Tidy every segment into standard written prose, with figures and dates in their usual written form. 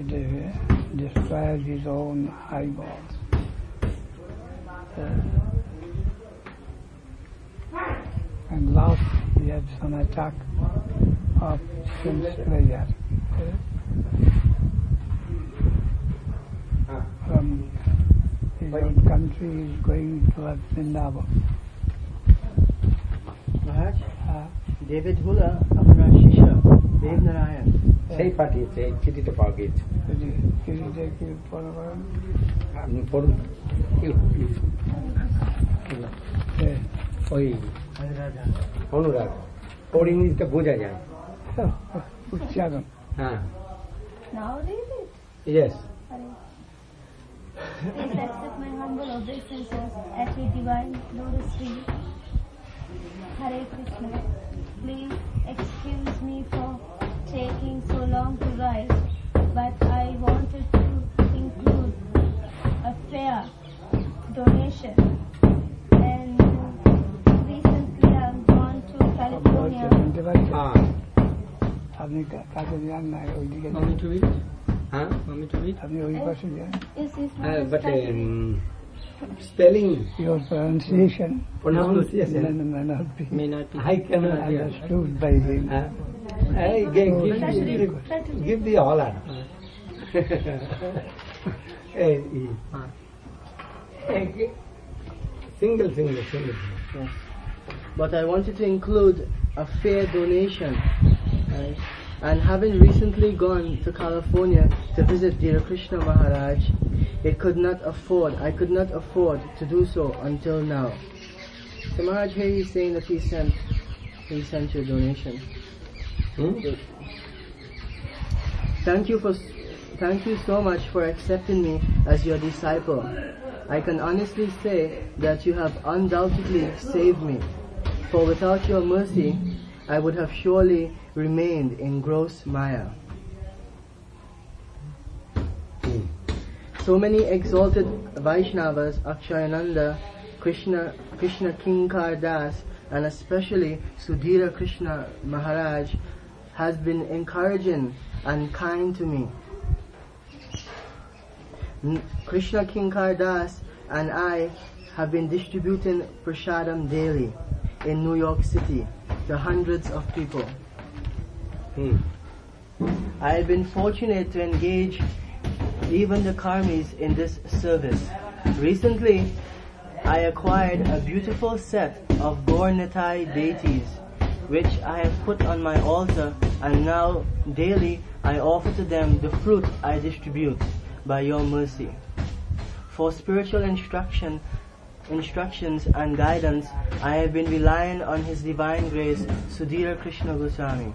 destroyed his own eyeballs. And last he had some attack of sense pleasure from his own country. He is going towards Vrindavan. Maharaj, David Hula, अपना शिष्य देव नारायण সেই পাঠিয়েছে চিঠিটা পাওয়া গিয়েছে চিঠিটা কি পড়বেন আপনি পড়ুন ওই অনুরাগ ওর ইংলিশটা বোঝা যায় উচ্চারণ হ্যাঁ Now read it. Yes. Please accept my humble obeisances at your divine lotus feet. Hare Krishna. Please excuse me for taking so long to write, but I wanted to include a fair donation. And recently I've gone to California. আপনি কাছে যান না ওইদিকে হ্যাঁ আপনি ওই পাশে যান but spelling your pronunciation may not be I cannot understood by him. Give the holler. Single. Yes. But I wanted to include a fair donation. Right? And having recently gone to California to visit Dear Krishna Maharaj, I could not afford to do so until now. So Maharaj here he's saying that he sent you a donation. Thank you so much for accepting me as your disciple. I can honestly say that you have undoubtedly saved me, for without your mercy, I would have surely remained in gross maya. So many exalted Vaishnavas, Akshayananda, Krishna Kinkar Das, and especially Sudhira Krishna Maharaj has been encouraging and kind to me. Krishna Kinkar Das and I have been distributing prasadam daily in New York City to hundreds of people. I have been fortunate to engage even the karmis in this service. Recently, I acquired a beautiful set of Gaur-Nitai deities, which I have put on my altar, and now daily I offer to them the fruit I distribute by your mercy. For spiritual instructions and guidance, I have been relying on His Divine Grace, Sudhira Krishna Goswami,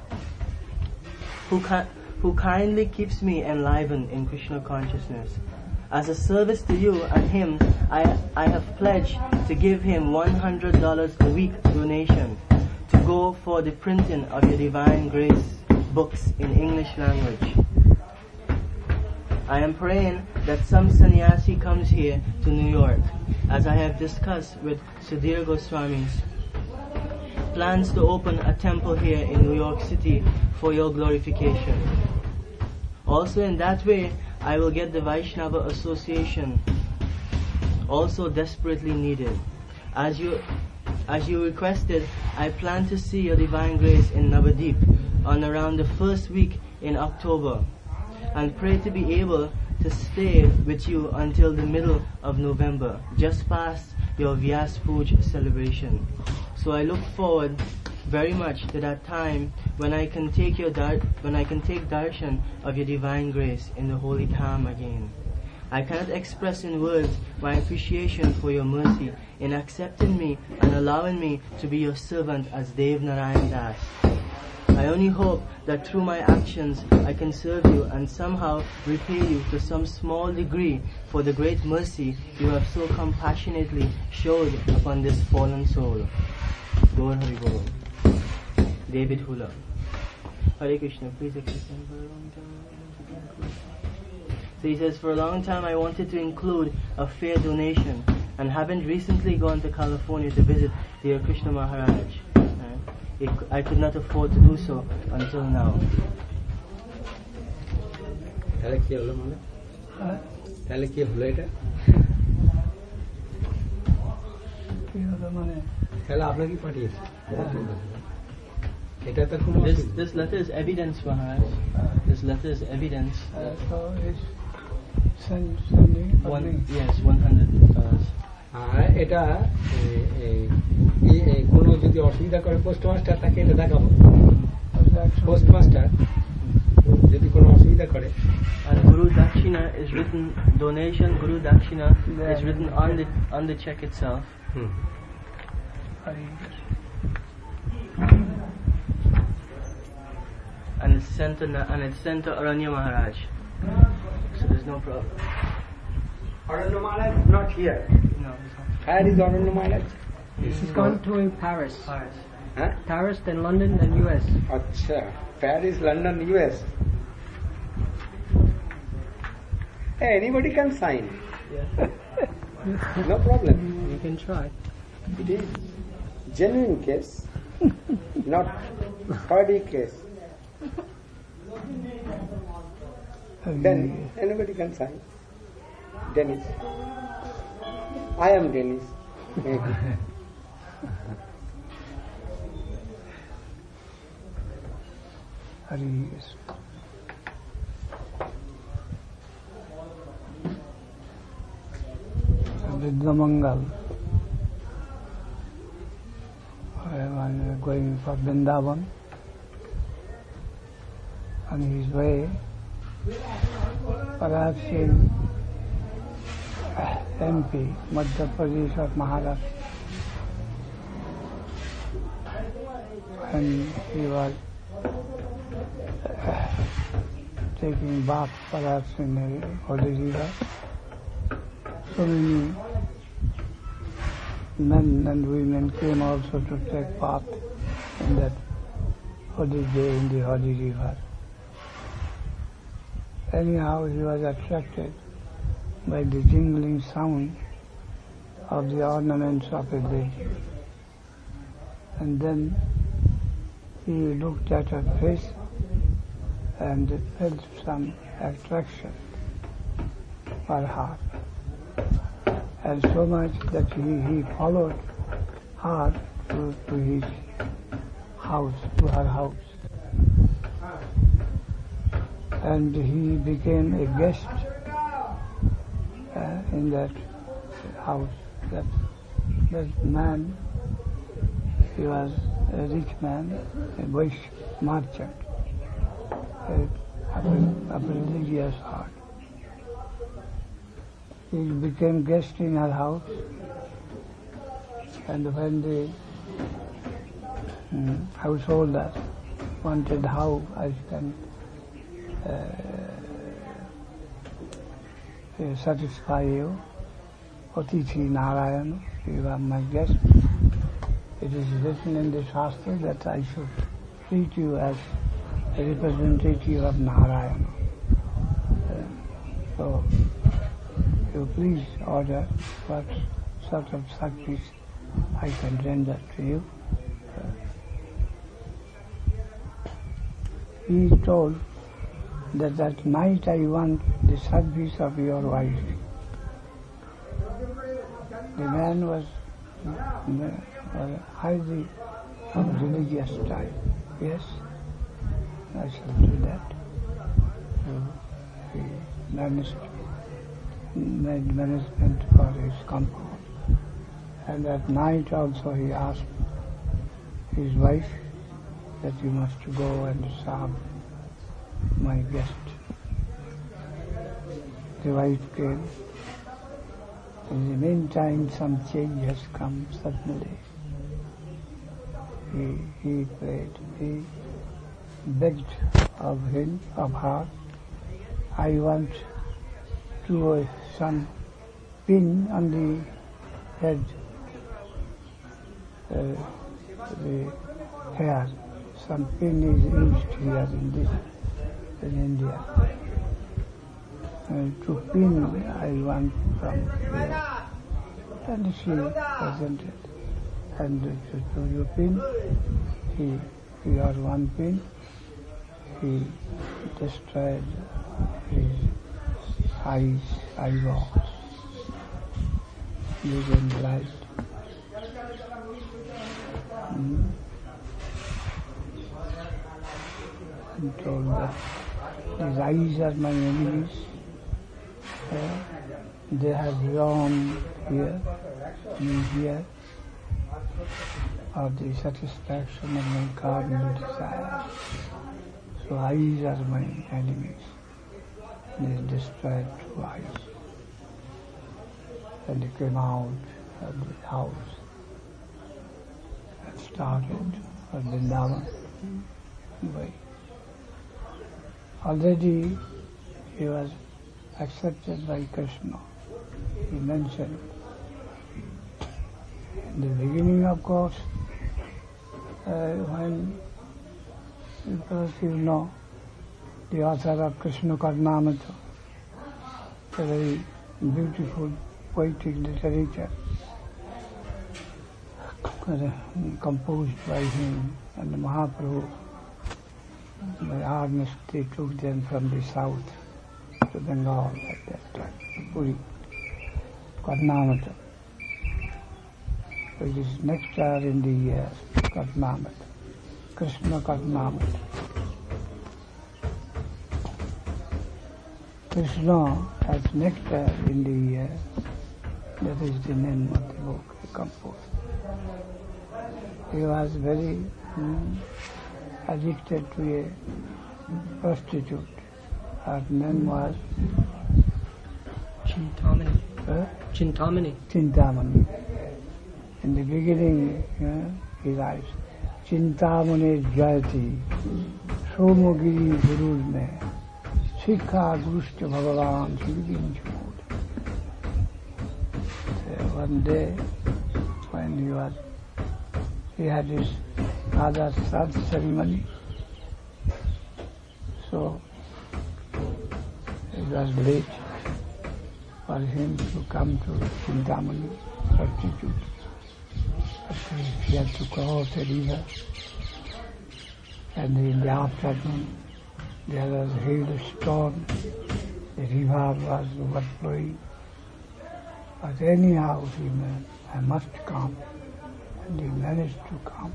who kindly keeps me enlivened in Krishna consciousness. As a service to you and him, I have pledged to give him $100 a week donation to go for the printing of your Divine Grace books in English language. I am praying that some sannyasi comes here to New York, as I have discussed with Sudhir Goswami's plans to open a temple here in New York City for your glorification. Also in that way, I will get the Vaishnava Association also desperately needed. As you requested, I plan to see your Divine Grace in Navadip on around the first week in October, and pray to be able to stay with you until the middle of November, just past your Vyas Puj celebration. So I look forward very much to that time when I can take darshan of your Divine Grace in the holy Dham again. I cannot express in words my appreciation for your mercy in accepting me and allowing me to be your servant as Dev Narayan Das. I only hope that through my actions I can serve you and somehow repay you to some small degree for the great mercy you have so compassionately showed upon this fallen soul. Gaur Hari Bol. David Hula. Hare Krishna, please accept him for a long time. So he says, for a long time I wanted to include a fair donation, and having recently gone to California to visit Dear Krishna Maharaj, I could not afford to do so until now. তাহলে কি হলো মানে? তাহলে কি হলো এটা? কি হলো মানে? তাহলে আপনাকে পাঠিয়েছে। এটা তো কোনো This letter is evidence, Maharaj. This letter is evidence. So it's sending for me. Yes, $100. আর এটা কোনো যদি অসুবিধা করে পোস্টমাস্টার তাকে এটা দেখাবো। পোস্টমাস্টার যদি কোনো অসুবিধা করে, And Guru Dakshina is written, donation Guru Dakshina is written on the check itself. And it's sent to Aranya Maharaj. So there's no problem. Aranya Maharaj not here. No, it's not. Where is Aranya Maharaj? He's gone to Paris. Paris. Huh? Paris, then London, then US. Acha, Paris, London, US. Hey, anybody can sign. Yeah. No problem. You can try. It is genuine case, not party case. Then anybody can sign. Dennis. I am Dennis. Maybe. Hari Vidyamangal. Going for Vrindavan. On his way, perhaps in MP, Madhya Pradesh or Maharashtra, and he was taking bath perhaps in a holy river. So many men and women came also to take bath in that holy day in the holy river. Anyhow, he was attracted by the jingling sound of the ornaments of a lady. And then he looked at her face and felt some attraction for her. And so much that he followed her to his house, to her house. And he became a guest in that house. That man, he was a rich man, a Vaishya merchant, a religious heart. He became guest in her house, and when the householder wanted how I can satisfy you, Atithi Narayana, you are my guest. It is written in the Shastra that I should treat you as a representative of Narayana. So, you please order what sort of service I can render to you. He told that night I want the service of your wife. The man was highly of religious type. Yes, I shall do that. So he made management for his compound. And at night also he asked his wife that you must go and serve my guest. The wife came. In the meantime, some change has come suddenly. He prayed. He begged of her, I want to some pin on the head, the hair. Some pin is used here in India. To pin I want from here. And she presented. And to you pin, he got one pin, he destroyed his eyeballs, big and bright. I'm told that these eyes are my enemies. They have wrong here, of the satisfaction of my carnal desires. So eyes are my enemies. They destroyed two eyes. And they came out of the house and started for Vrindavan way. Already he was accepted by Krishna. He mentioned in the beginning, of course, when, because you know, the author of Krishna Karnamrita, a very beautiful poetic literature composed by him and the Mahaprabhu. By Arnest, they took them from the south to Bengal at that time, Puri, Karnamrita. It is nectar in the air, Karnamrita, Krishna Karnamrita. Krishna has nectar in the air. That is the name of the book he composed. He was very addicted to a prostitute. Her name was Chintamani. Chintamani. Chintamani. In the beginning, he writes, Chintamani Jayati, Somogiri Gurur Me, Sikha Gurushta Bhagavan Shivin Chumud. One day, when he had his father's Sraddha ceremony, so it was late for him to come to Chintamani, prostitute. He had to cross a river, and in the afternoon there was a hailstorm, the river was overflowing. But anyhow, I must come, and he managed to come.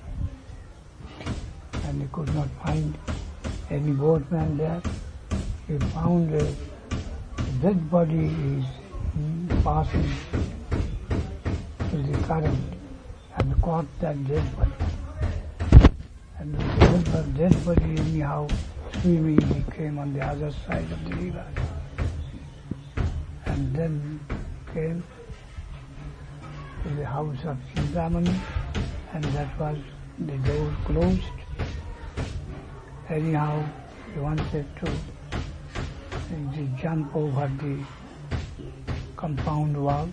And he could not find any boatman there. He found a dead body is passing through the current and caught that dead body. And with the help of dead body, anyhow, swimming, he came on the other side of the river. And then came to the house of Chintamani, and that was the door closed. Anyhow, he wanted to jump over the compound wall.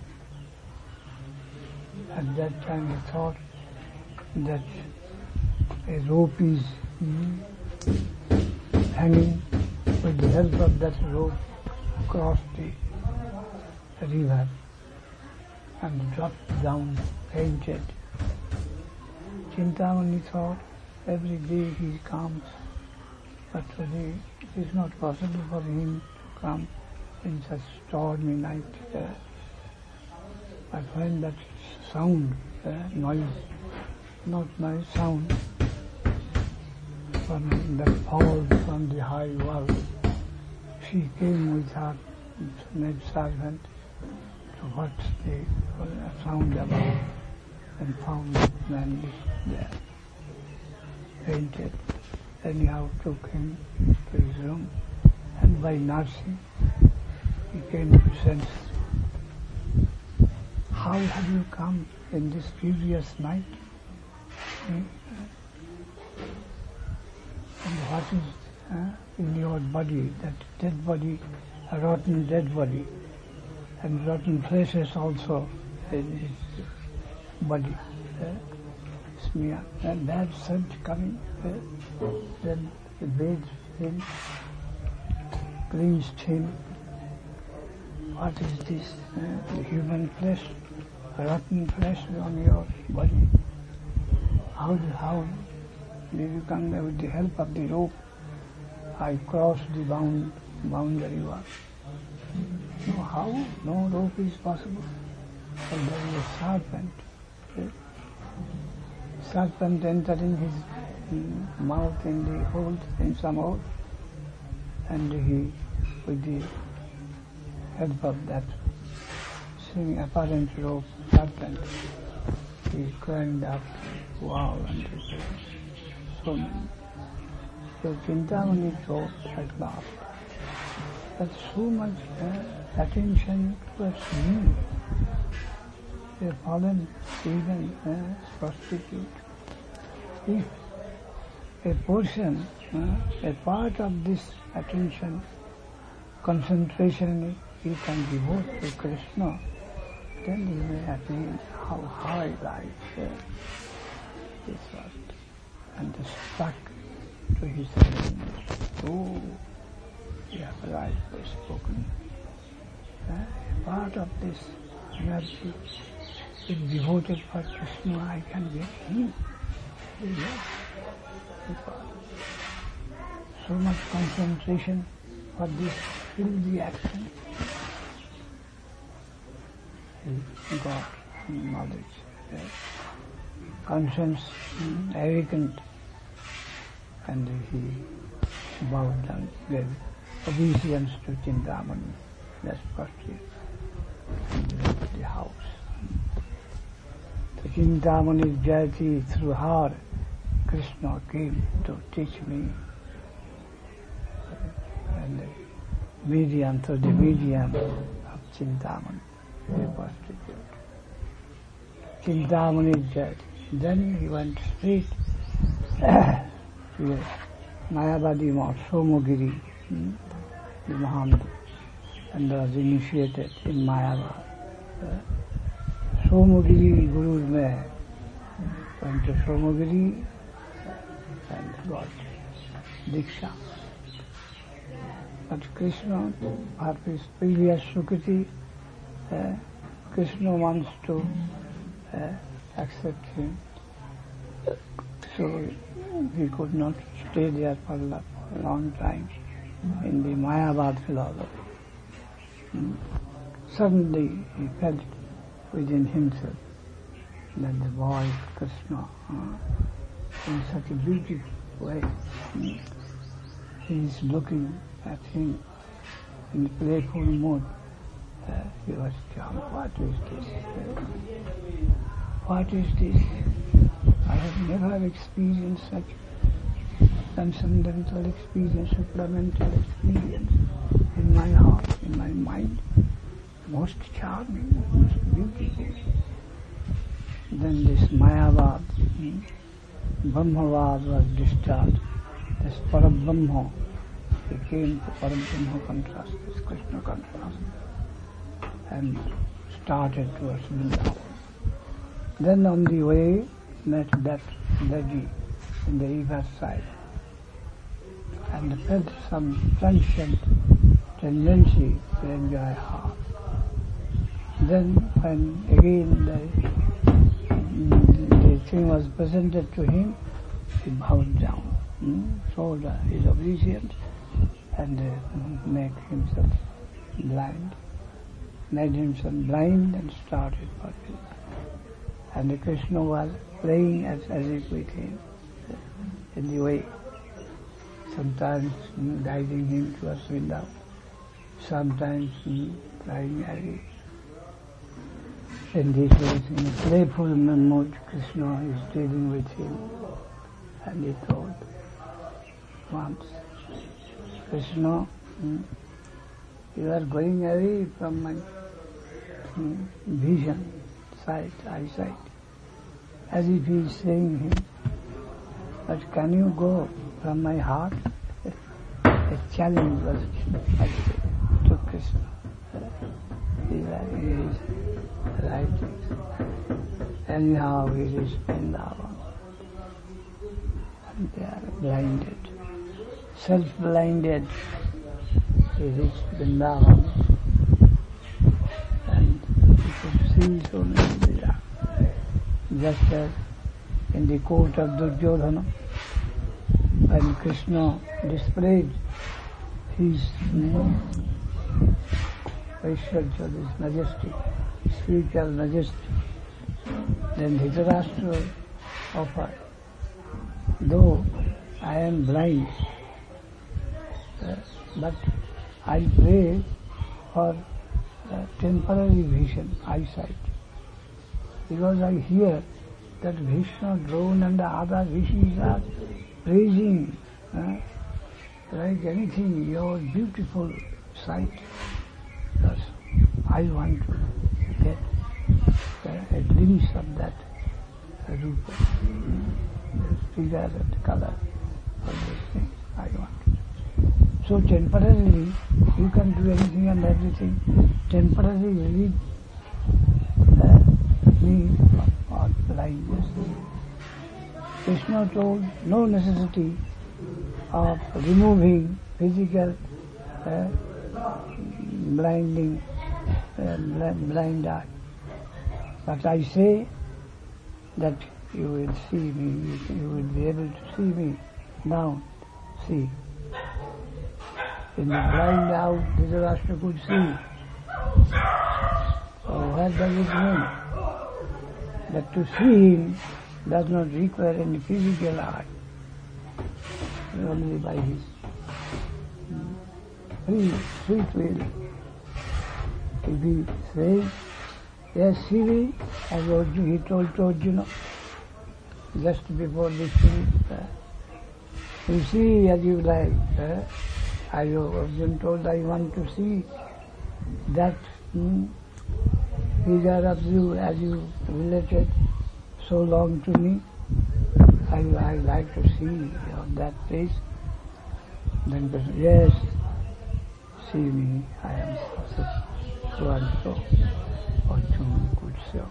At that time he thought that a rope is hanging. With the help of that rope, across the river and dropped down, fainted. Chintamani thought, every day he comes, but today it is not possible for him to come in such stormy night. But when that sound, noise, not noise, sound, from that fall from the high wall, she came with her maid servant to watch the sound about, and found that man there, fainted. Anyhow took him to his room, and by nursing he came to sense. How have you come in this furious night? And what is in your body, that dead body, a rotten dead body, and rotten places also in his body. Smear. And bad scent coming. Then he bathed him, cleansed him. What is this? The human flesh, rotten flesh on your body. How did you come there? With the help of the rope, I crossed the boundary was. No, how? No rope is possible. But there is a serpent. Serpent entered in his mouth in the hole, in some hole, and he, with the help of that apparent rope serpent, he climbed up the wall and so many. So Chintamani thought at last that so much attention towards me, a fallen even prostitute. If a portion, a part of this attention, concentration he can devote to Krishna, then he may attain how high life is what, and stuck to his enemies. Oh, you have rightly spoken. A part of this energy is devoted for Krishna, I can get him. Yes. So much concentration for this filthy action. He got knowledge, conscience awakened, and he bowed down, gave obeisance to Chintamani. That's first year. And he left the house. So Chintamani's Jayati, through her, Krishna came to teach me. And the medium, through the medium of Chintamani, he was revealed. Chintamani's Jayati. Then he went straight to Mayavadi Math, Somagiri, the Mahamadu, and was initiated in Mayavad. Somagiri Guru's May went to Somagiri and got Diksha. But Krishna, after his previous Sukriti, Krishna wants to accept him. So he could not stay there for a long time in the Mayavad philosophy. Suddenly he felt within himself that the boy Krishna, in such a beautiful way, he is looking at him in playful mood. He was charmed. What is this? What is this? I have never experienced such transcendental experience, supplemental experience in my heart, in my mind. Most charming, most beautiful. Then this Mayavad, Brahmavad was discharged. This Parabrahma, he came to Parabrahma contrast, this Krishna contrast, and started towards Vrindavan. Then on the way, met that lady in the river side and felt some transient tendency to enjoy her. Then when again the thing was presented to him, he bowed down, showed his obeisance and made himself blind. Made himself blind and started working. And Krishna was playing as if with him in the way, sometimes guiding him towards Vrindavan, sometimes flying away. In this way, in a playful mood, Krishna is dealing with him, and he thought once, Krishna, you are going away from my vision, sight, eyesight, as if he is saying him, but can you go from my heart? A challenge was to Krishna. These are his writings. Anyhow, he is Vrindavan. And they are blinded. Self-blinded, he reached Vrindavan. And he could see so many Viras. Just as in the court of Duryodhana, when Krishna displayed his Vaishya, this majesty, spiritual majesty. Then Dhritarashtra offered, though I am blind, but I pray for temporary vision, eyesight, because I hear that Vishnu, Drona and the other rishis are praising like anything, your beautiful sight. Thus, I want to get a glimpse of that rupa, the figure and the color of this thing. I want. So temporarily, you can do anything and everything. Temporarily relieve me of blindness. Krishna told no necessity of removing physical blinding, blind eye. But I say that you will see me, you will be able to see me now. See. In the blind eye, Dhritarashtra could see. So what does it mean? That to see him does not require any physical eye, only by his free, sweet will. If he says, yes, see me, as Arjuna, he told to Arjuna, just before this thing, you see as you like. Arjuna told, I want to see that figure of you as you related so long to me. I like to see that face. Then Krishna, yes, see me, I am so and so. Arjuna could say.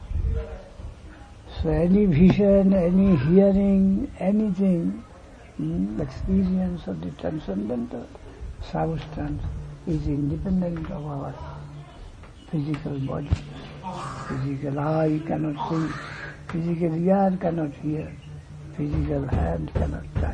So any vision, any hearing, anything, experience of the transcendental substance is independent of our physical body. Physical eye cannot see, physical ear cannot hear, physical hand cannot touch.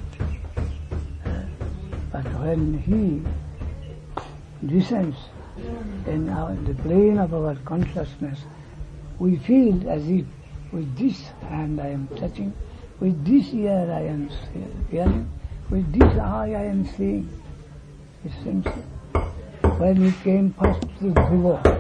But when he descends in the plane of our consciousness, we feel as if with this hand I am touching, with this ear I am hearing, with this eye I am seeing. It seems when he came first to Dhruva,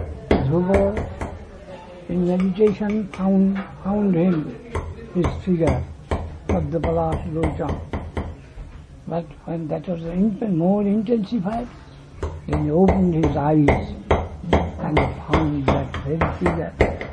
in meditation found him, his figure, Padmapalas Locha. But when that was more intensified, then he opened his eyes and found that very figure.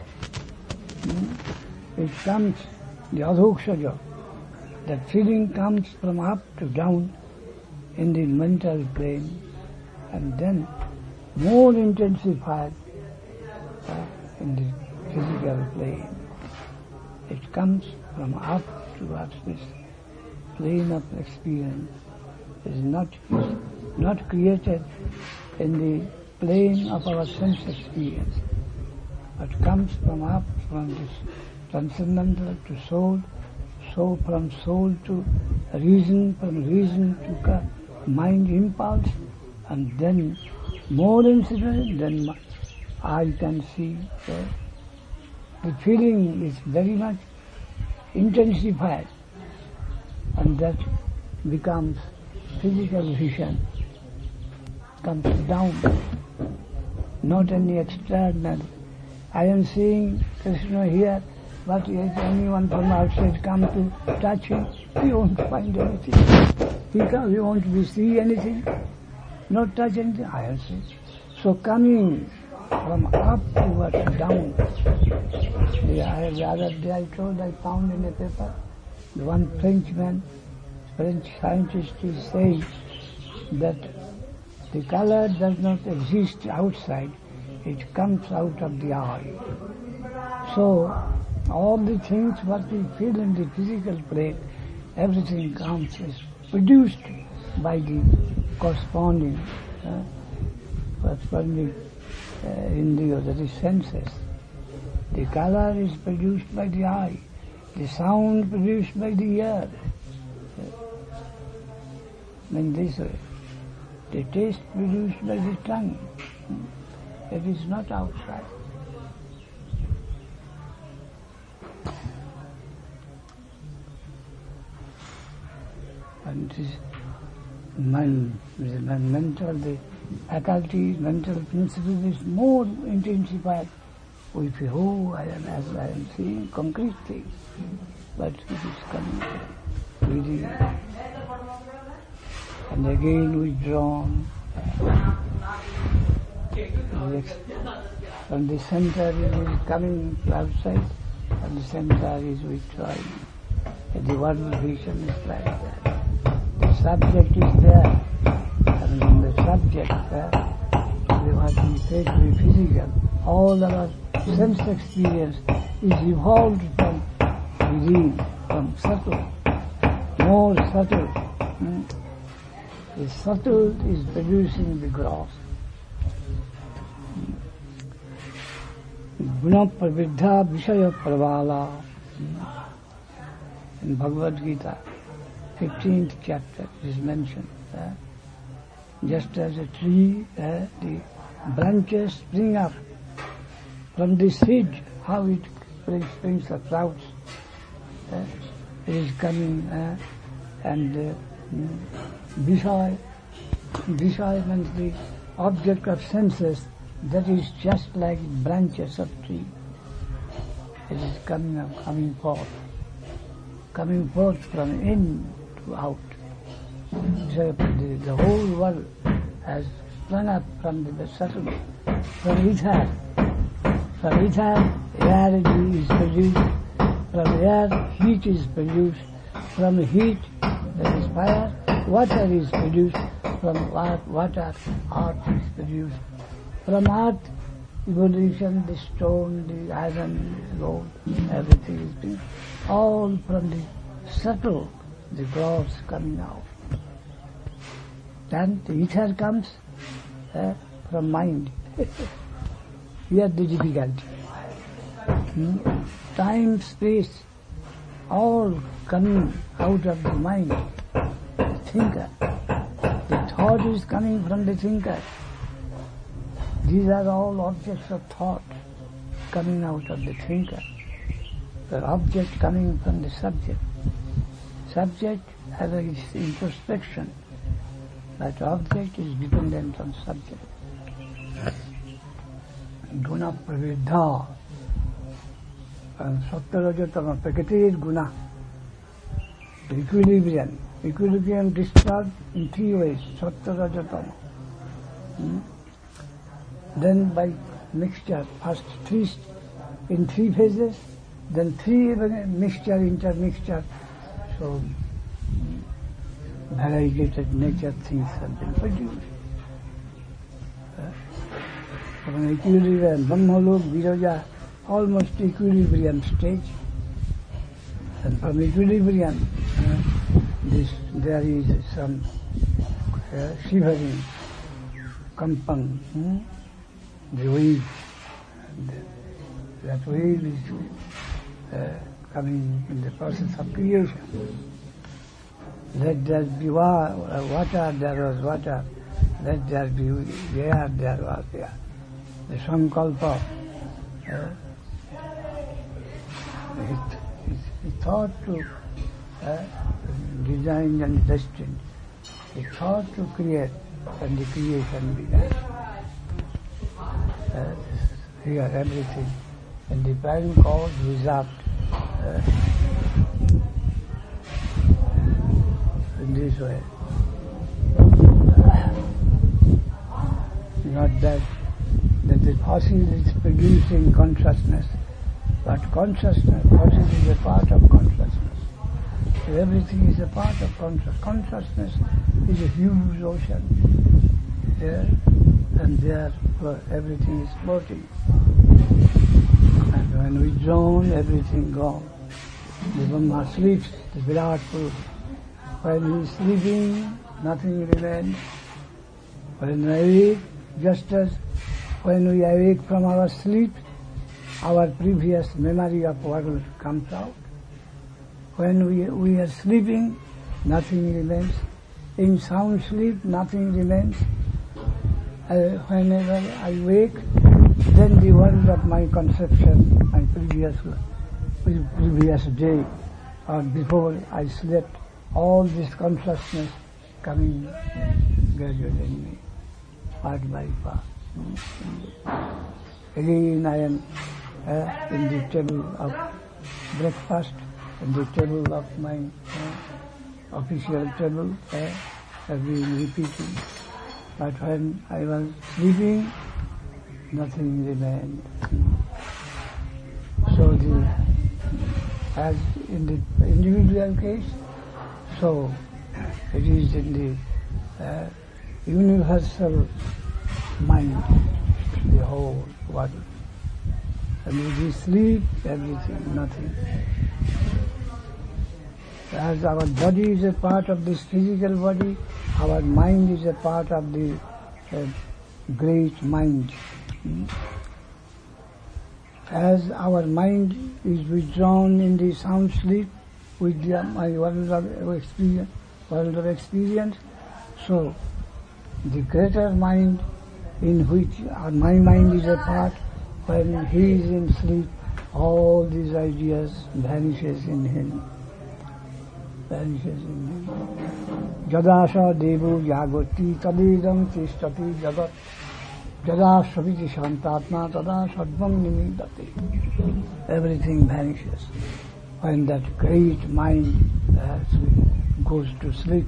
It comes, the adhokshaja, that feeling comes from up to down in the mental plane and then more intensified in the physical plane. It comes from up towards this plane of experience. It is not created in the plane of our sense experience, but comes from up, from this transcendental to soul, so from soul to reason, from reason to mind impulse, and then more incident, then I can see the feeling is very much intensified, and that becomes physical vision, comes down, not any external. I am seeing Krishna here, but if anyone from outside come to touch him, he won't find anything. Because he won't see anything, not touch anything, I am seeing. So coming from up towards down. The other day I told, I found in a paper, the one French scientist is saying that the color does not exist outside, it comes out of the eye. So all the things what we feel in the physical plane, everything comes, is produced by the corresponding indriya, that is senses. The color is produced by the eye, the sound produced by the ear. In this way. the taste produced by the tongue. It is not outside. And this the faculty, mental principle is more intensified. We feel, oh, I am seeing concrete things, but it is coming within. And again withdrawn. From the center it is coming outside, and the center is withdrawing. And the world vision is like that. The subject is there, and in the subject what we say to be physical, all our sense experience is evolved from within, from subtle, more subtle. The subtle is producing the gross. Guna praviddha vishaya pravala. In Bhagavad Gita, 15th chapter is mentioned. Just as a tree, the branches spring up from the seed, how it springs the sprouts. It is coming, and Vishaya means the object of senses, that is just like branches of tree. It is coming forth from in to out. So the whole world has sprung up from the subtle, from ether. From ether, air is produced. From air, heat is produced. From heat, that is fire, water is produced. From water, earth is produced. From earth, evolution, the stone, the iron, the gold, everything is produced. All from the subtle, the gross coming out. Then the ether comes from mind. Here the difficulty. Time, space, all coming out of the mind, the thinker. The thought is coming from the thinker. These are all objects of thought coming out of the thinker. The object coming from the subject. Subject has its introspection, but object is dependent on subject. Guna praviddha. And Sattva-Rajatama, Prakriti is guna. The equilibrium. Equilibrium disturbed in three ways, Sattva-Rajatama. Then by mixture, first in three phases, then three mixture, intermixture. So variegated nature things have been produced. From equilibrium, Brahmalok, Viraja, almost equilibrium stage. And from equilibrium, there is some shivering, kampan, the wave. That wave is coming in the process of creation. Let there be water, there was water. Let there be air, there was air. The Sankalpa, he thought to design and destined. He thought to create, and the creation began. Here everything, and the prime cause resolved in this way. Not that the fossil is producing consciousness, but consciousness is a part of consciousness. So everything is a part of consciousness. Consciousness is a huge ocean. There and there, everything is floating. And when we drown, everything gone. The Brahma sleeps, the Virat Purush. When he is sleeping, nothing remains. When we awake, just as when we awake from our sleep, our previous memory of world comes out. When we are sleeping, nothing remains. In sound sleep, nothing remains. Whenever I wake, then the world of my conception, my previous day, or before I slept, all this consciousness coming gradually in me, part by part. Again I am in the table of breakfast, in the table of my official table, have been repeating. But when I was sleeping, nothing remained. So as in the individual case, so it is in the universal mind, the whole body. And if we sleep, everything, nothing. As our body is a part of this physical body, our mind is a part of the great mind. As our mind is withdrawn in the sound sleep with my world of experience, so the greater mind in which my mind is a part, when he is in sleep, all these ideas vanishes in him. Jadasha devu jagoti tadidam tishtati jagat jada saviti shantatma tada sadvam nimidati. Everything vanishes when that great mind goes to sleep,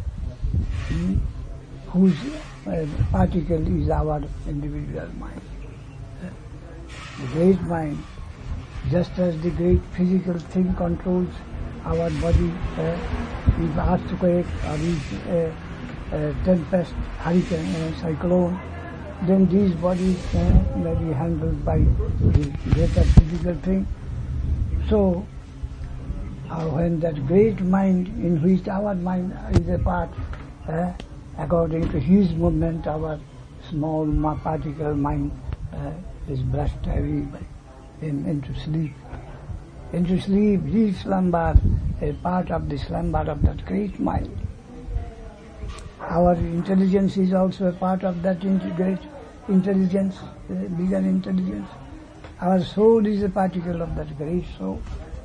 whose particle is our individual mind. The great mind, just as the great physical thing controls our body, if earthquake or if tempest, hurricane, cyclone, then these bodies may be handled by the greater physical thing. So, when that great mind in which our mind is a part, according to his movement, our small particle mind is brushed away into sleep. Into sleep, he slumber, a part of the slumber of that great mind. Our intelligence is also a part of that great intelligence, bigger intelligence. Our soul is a particle of that great soul.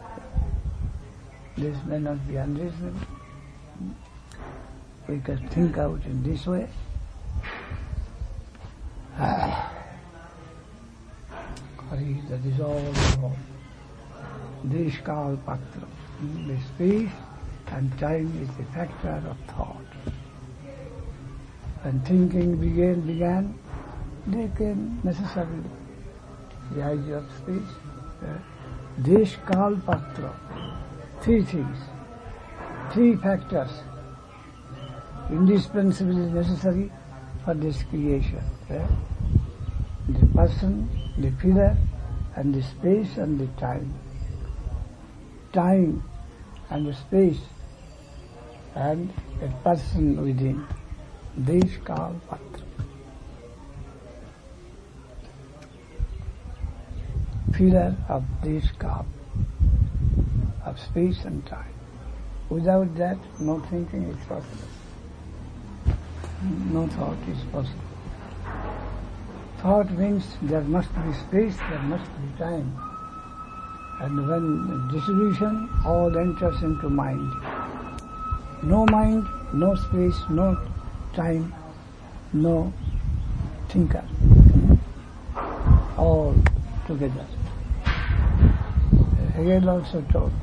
This may not be unreasonable. We can think out in this way. That is all wrong. Deshkal patra. The space and time is the factor of thought. When thinking began, they came necessarily. The idea of space. Deshkal patra. Three things, three factors, indispensably necessary for this creation. The person, the figure, and the space and the time. Time and the space and a person within. Deshkal patra. Figure of deshkal, of space and time. Without that, no thinking is possible. No thought is possible. Thought means there must be space, there must be time. And when distribution, all enters into mind. No mind, no space, no time, no thinker. All together. Hegel also taught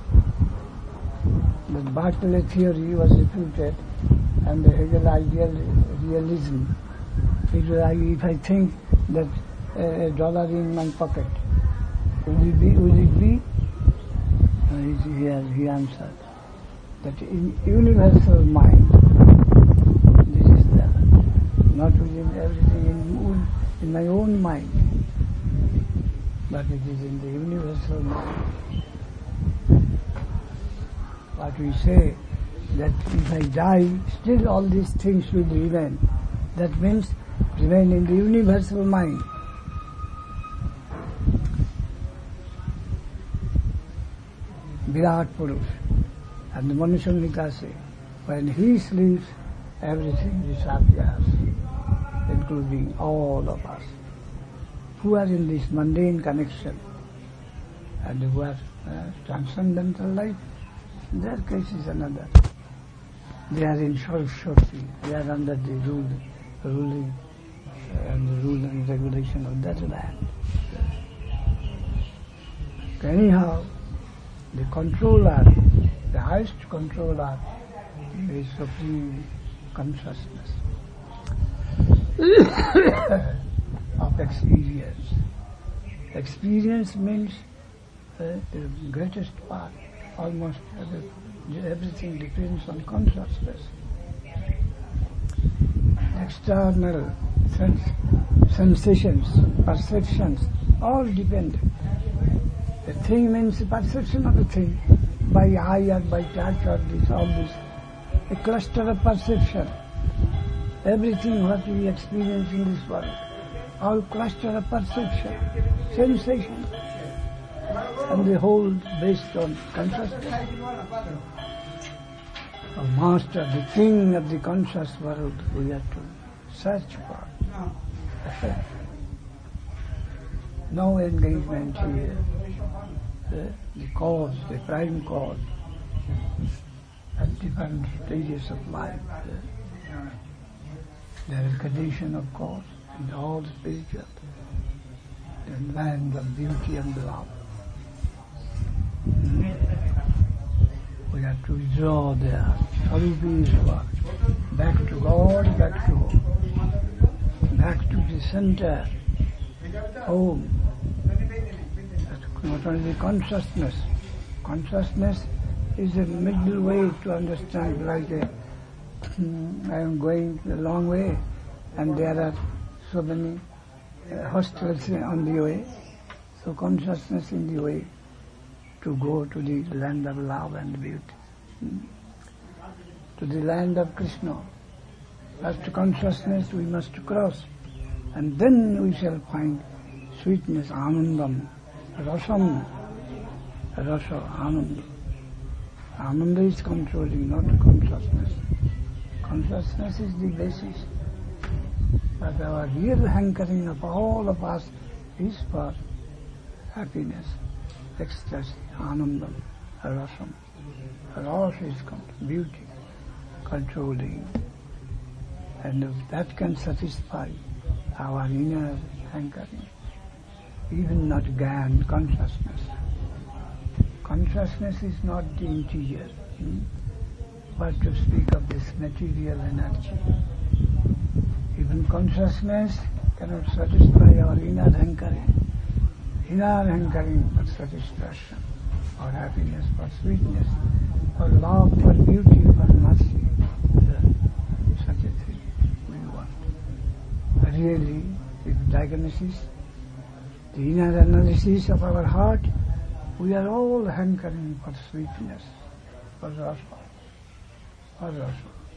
that Berkeley theory was refuted and the Hegel realism. It was like, if I think that a dollar in my pocket, will it be? He answered that in universal mind, this is there, not within everything in my own mind, but it is in the universal mind. But we say that if I die, still all these things will remain. That means remain in the universal mind. Virat Purush. And the Manushamnika say, When he sleeps, everything disappears, including all of us who are in this mundane connection and who are transcendental life. Their case is another. They are in Saraswati. They are under the ruling and the rule and regulation of that land. Anyhow, the controller, the highest controller, is supreme consciousness of experience. Experience means the greatest part. Almost everything depends on consciousness. External sensations, perceptions, all depend. A thing means the perception of a thing by eye or by touch or this, all this. A cluster of perception. Everything what we experience in this world, all cluster of perception, sensation, and the whole based on consciousness. A master, the king of the conscious world, we have to search for. No engagement here. The cause, the prime cause, at different stages of life. There is condition of cause and all spiritual, the land of beauty and love. We have to withdraw there, Sarupi's work, back to God, back to home, back to the center, home. Not only consciousness. Consciousness is a middle way to understand, like I am going a long way and there are so many hostels on the way. So consciousness in the way to go to the land of love and beauty, to the land of Krishna. First consciousness we must cross, and then we shall find sweetness, anandam, rasam, rasa, ananda. Ananda is controlling, not consciousness. Consciousness is the basis. But our real hankering of all of us is for happiness, ecstasy, anandam, rasam. Rasa is beauty, controlling. And that can satisfy our inner hankering. Even not Gyan, consciousness. Consciousness is not the interior, but to speak of this material energy. Even consciousness cannot satisfy our inner hankering. Inner hankering for satisfaction, for happiness, for sweetness, for love, for beauty, for mercy. Such a thing we want. Really, if diagnosis, the inner analysis of our heart, we are all hankering for sweetness, for rasa, for rasa.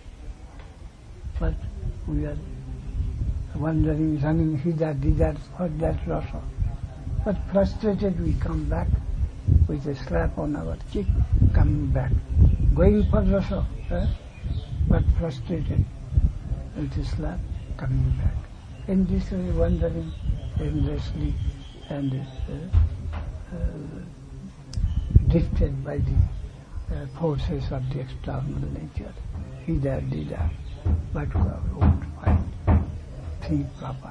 But we are wandering, running hither, thither for that rasa. But frustrated, we come back with a slap on our cheek, coming back, going for rasa, but frustrated with a slap, coming back. In this way, wandering endlessly and drifted by the forces of the external nature, hither, thither, but we won't find think proper.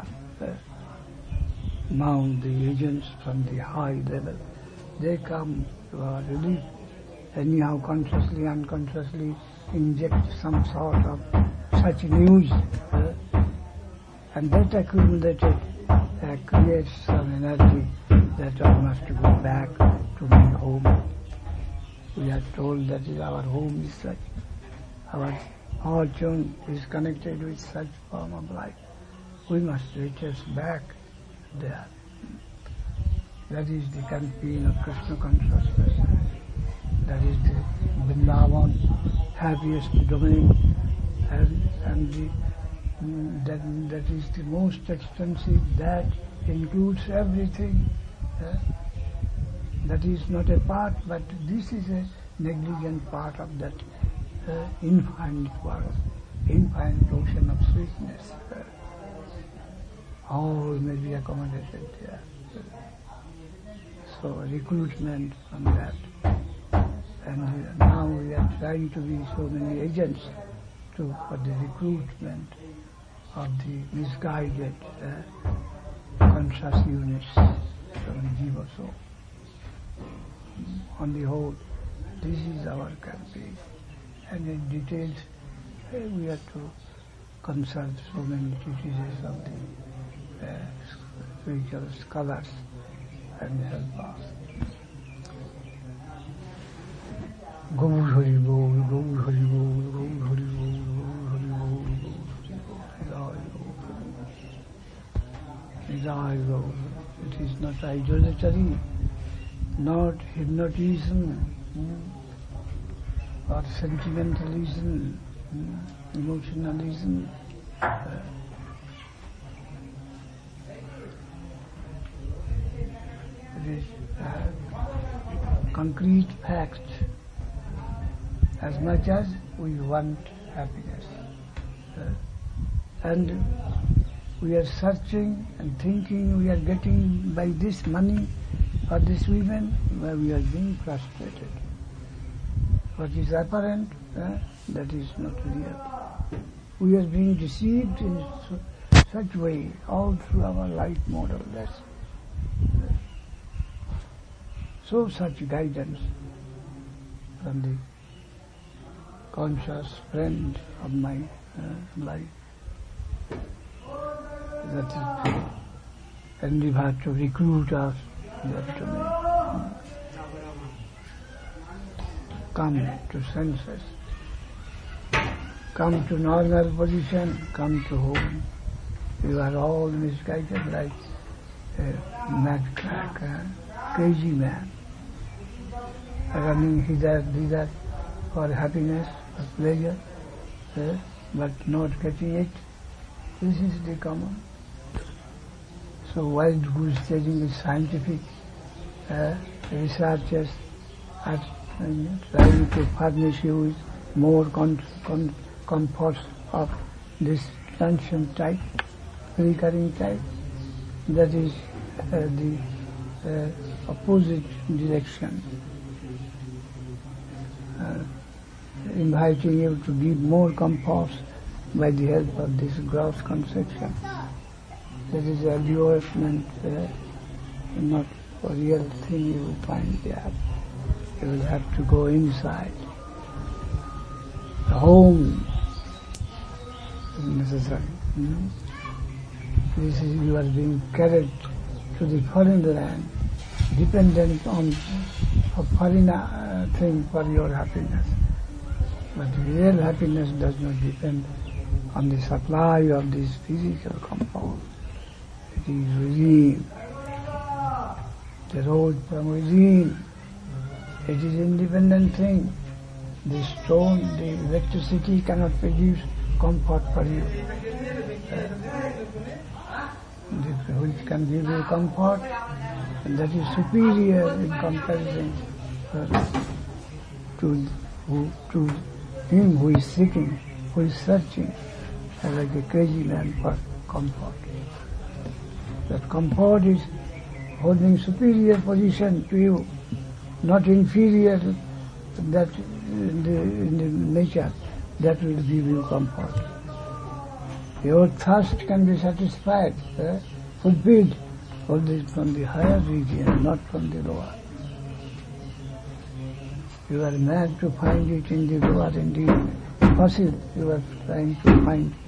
Now the agents from the high level, they come to our relief, anyhow consciously, unconsciously inject some sort of such news, and that accumulated creates some energy that I must go back to my home. We are told that our home is such, our fortune is connected with such form of life. We must return back there. That is the campaign of Krishna consciousness. That is the Vrindavan, happiest domain, and that is the most extensive, that includes everything. That is not a part, but this is a negligent part of that infinite world, infinite ocean of sweetness. All may be accommodated there. So recruitment from that. And now we are trying to be so many agents for the recruitment of the misguided conscious units from the Jiva soul. On the whole, this is our campaign. And in details, we have to consult so many treatises of the spiritual scholars and help us. Gaur Hari Bol, Gaur Hari Bol, Gaur Hari Bol, Gaur Hari Bol, Gaur Hari Bol, Gaur Bol. It is not idolatry, not hypnotism, or sentimentalism, emotionalism. It is concrete facts. As much as we want happiness. And we are searching and thinking we are getting by this money or this women, where we are being frustrated. What is apparent, that is not real. We are being deceived in such way all through our life model. So such guidance from the conscious friend of my life that is endeavored to recruit us that to me. Come to senses, come to normal position, come to home. You are all misguided like a mad cracker, crazy man, running hither, thither for happiness, for pleasure, but not getting it. This is the common. So wild goose chasing is scientific. Researchers are trying to furnish you with more comforts of this transient type, recurring type. That is the opposite direction. Inviting you to give more comforts by the help of this gross conception. That is allurement, not a real thing you will find there. You will have to go inside. The home is necessary. This is, you are being carried to the foreign land, dependent on a foreign thing for your happiness. But real happiness does not depend on the supply of this physical compound. It is within. The road from within. It is independent thing. The stone, the electricity cannot produce comfort for you. Which can give you comfort, and that is superior in comparison to him who is seeking, who is searching, like a crazy man for comfort. That comfort is holding superior position to you, not inferior, that in the nature that will give you comfort. Your thirst can be satisfied, fulfilled from the higher region, not from the lower. You are mad to find it in the lower, indeed. Possible, you are trying to find